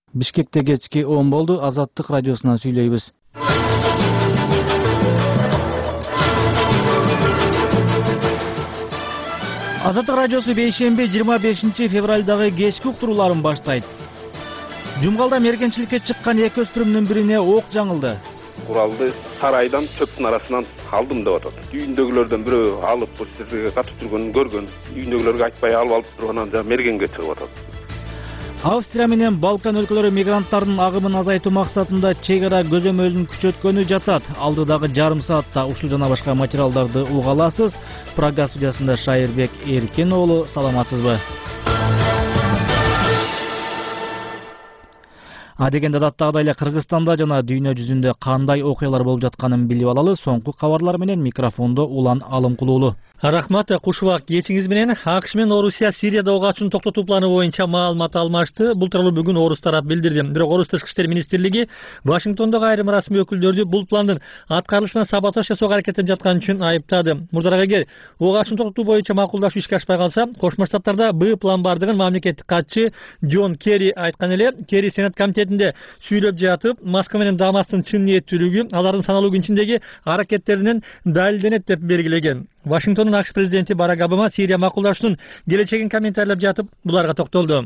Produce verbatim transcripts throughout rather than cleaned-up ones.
Бишкекте кечки он болду. Азаттык радиосунан сүйлөйбүз. Азаттык радиосу бейшемби жыйырма бешинчи февралдагы кечки уктурууларын баштайт. Жумгалда мергенчиликке чыккан эки өспүрүмдүн бирине ок жаңылды. Куралды сарайдан чөптүн арасынан алдым деп атат. Үйүндөгүлөрдөн бирөө алып, бул жерге катып жүргөнүн көргөн. Үйүндөгүлөргө айтпай алып алып турганан жана мергенге чыгып атат. Австрия менен Балкан өлкөлөрү мигранттардын агымын азайтуу максатында чек ара көзөмөлүн күчөткөнү жатат. Алдыдагы жарым саатта ушул жана башка материалдарды уга аласыз. Прага студиясында Шайырбек Эркен уулу, саламатсызбы? Адегенде даттагыдай эле Кыргызстанда жана дүйнө жүзүндө кандай окуялар болуп жатканын билип алалы. Соңку кабарлар менен микрофондо Улан Алымкулуулу. Рахмат, куш убак кечиңиз менен. АКШ менен Орусия Сирияда ок атышууну токтотуу планы боюнча маалымат алмашты. Бул тууралуу бүгүн Орус тарап билдирди. Бирок Орус тышкы иштер министрлиги Вашингтондогу айрым расмий өкүлдөрдү бул пландын аткарылышына саботаж жасоого аракеттенип жатканы үчүн айыптады. Мурдараак эгер ок атышууну токтотуу боюнча макулдашуу ишке ашпай калса, Кошмо Штаттарда Б план бардыгын мамлекеттик катчы Джон Керри айткан эле. Керри Сенат комитетинде сүйлөп жатып, Москва менен Дамастын чын ниеттүүлүгү алардын саналуу күн ичиндеги аракеттеринен далилденет деп белгилеген. Вашингтондун АКШ президенти Барак Обама Сирия макулдашуунун келечегин комментариялап жатып, буларга токтолду.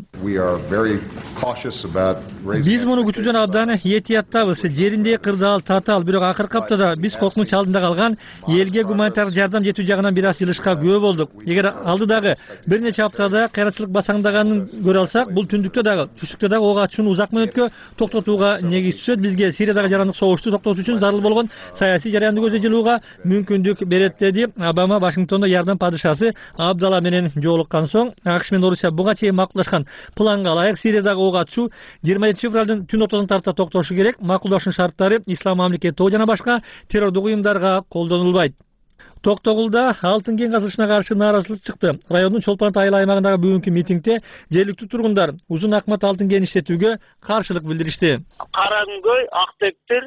Биз муну күтүүдөн абдан этияттабыз. Жеринде кырдаал, татаал, бирок акыркы аптада биз коркунуч алдында калган элге гуманитардык жардам жетүү жагынан бир аз жылышка күбө болдук. Эгер алдыдагы бир нече аптада кыйратчылык басаңдаганын көрө алсак, бул түндүктө дагы, түштүктө дагы ок атышууну узак мөөнөткө токтотууга негиз түзөт. Бизге Сириядагы жарандык согушту токтотуу үчүн зарыл болгон саясий жараянды көздөй жылууга мүмкүндүк берет деди. Обама Вашингтондо жардам падышасы Абдала менен жолуккан соң АКШ менен Орусия буга чейин макулдашкан планга ылайык Сириядагы ок атышуу жыйырма жетинчи февралдын түн ортосуна тарта токтошу керек. Макулдашуунун шарттары Ислам мамлекети ТО жана башка террордук уюмдарга колдонулбайт. Токтогулда алтын кен казылышына каршы нааразычылык чыкты. Райондун Чолпон ата айыл аймагындагы бүгүнкү митингде жергиликтүү тургундар узун акмат алтын кен иштетүүгө каршылык билдиришти. Караңгөй, Актектир,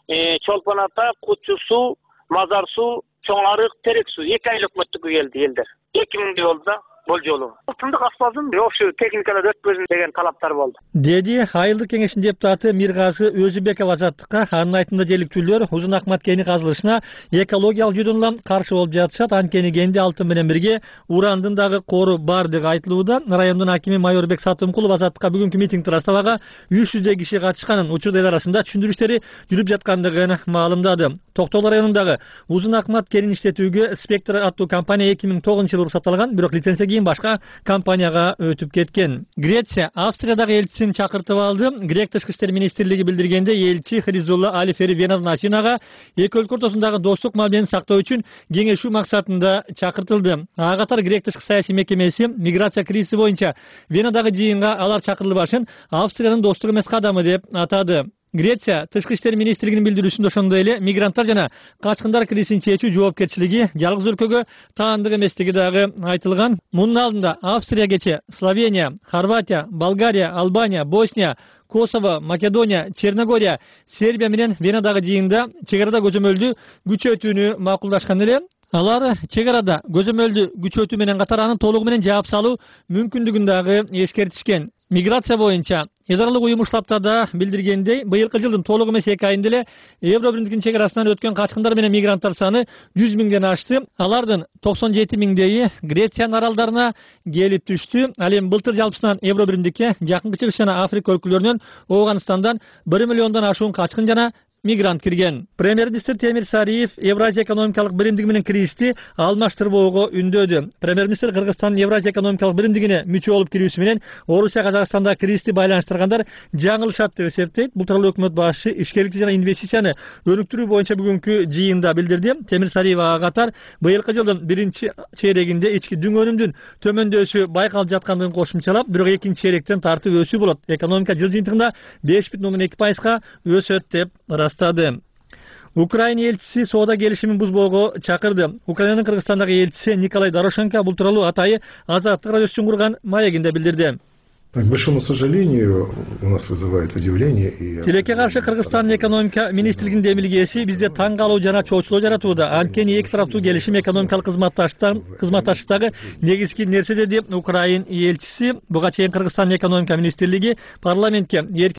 Чолпон ата, Кучу суу, Мазар суу, Чоң Арык, Терек суу эки ай өкмөттүккө келди элдер. эки миңдей болду да бул жолу. Алтындык аспазын ошо техникада өтпөсүн деген талаптар болду. Деди айылдык кеңештин депутаты Миргазы Өзүбеков Азаттыкка. Анын айтымында жергиликтүүлөр узун акмат кени казылышына экологиялык жүйдөн улам каршы болуп жатышат. Анткени кенде алтын менен бирге урандын дагы кору бардыгы айтылууда. Райондун акими Майорбек Сатымкулов Азаттыкка бүгүнкү митингди ырастабага үч жүздөй киши катышканын, учурда эл арасында түшүндүрүштери жүрүп жаткандыгын маалымдады. Токтогул районундагы узун акмат кенин иштетүүгө Спектр аттуу компания эки миң тогузунчу жылы уруксатталган, бирок лицензия кийин башка компанияга өтүп кеткен. Греция Австриядагы элчисин чакыртып алды. Грек тышкы иштер министрлиги билдиргенде, элчи Хризулла Алифери Венадан Афинага эки өлкө ортосундагы достук мамилени сактоо үчүн кеңешүү максатында чакыртылды. Ага катар Грек тышкы саясий мекемеси миграция кризиси боюнча Венадагы жыйынга алар чакырылбашын Австриянын достук эмес кадамы деп атады. Греция тышкы иштер министрлигинин билдирүүсүндө ошондой эле мигранттар жана качкындар кризисин чечүү жоопкерчилиги жалгыз өлкөгө таандык эместиги дагы айтылган. Мунун алдында Австрия кече Словения, Хорватия, Болгария, Албания, Босния, Косово, Македония, Черногория, Сербия менен Венадагы жыйында чек арада көзөмөлдү күчөтүүнү макулдашкан эле. Алар чек арада көзөмөлдү күчөтүү менен катар анын толугу менен жаап салуу мүмкүндүгүн дагы эскертишкен. Миграция боюнча эл аралык уюм штабтада билдиргендей, быйылкы жылдын толук эмес эки айында эле Евро биримдигинин чек арасынан өткөн качкындар менен мигранттар саны жүз миңден ашты. Алардын токсон жети миңдейи Грециянын аралдарына келип түштү. Ал эми былтыр жалпысынан Евро биримдикке Жакынкы Чыгыш жана Африка өлкөлөрүнөн, Ооганстандан bir миллиондон ашуун качкын жана мигрант кирген. Премьер-министр Темир Сариев Евразия экономикалык биримдиги менен киризди алмаштырбоого үндөдү. Премьер-министр Кыргызстандын Евразия экономикалык биримдигине мүчө болуп кирүүсү менен Орусия Казакстанда кризисти байланыштыргандар жаңылышат деп эсептейт. Бул тууралуу өкмөт башы ишкерликти жана инвестицияны өнүктүрүү боюнча бүгүнкү жыйында билдирди. Темир Сариев ага катар быйылкы жылдын биринчи чейрегинде ички дүң өнүмдүн төмөндөшү байкалып жаткандыгын кошумчалап, бирок экинчи чейректен тартып өсүү болот. Экономика жыл жыйынтыгында беш бүтүн ондон эки пайызга өсөт деп ырастады. Украина элчиси соода келишимин бузбоого чакырды. Украинанын Кыргызстандагы элчиси Николай Дорошенко бул тууралуу атайы Азаттык радиосу үчүн курган маегинде билдирди. К большому сожалению, у нас вызывает удивление. И... Тилекке каршы Кыргызстандын экономика министрлигинин демилгеси бизде таң калуу жана чоочулоо жаратууда. Анткени эки тараптуу келишим экономикалык кызматташтыктан кызматташтыктагы негизги нерсе деди Украин элчиси. Буга чейин Кыргызстандын экономика министрлиги парламентке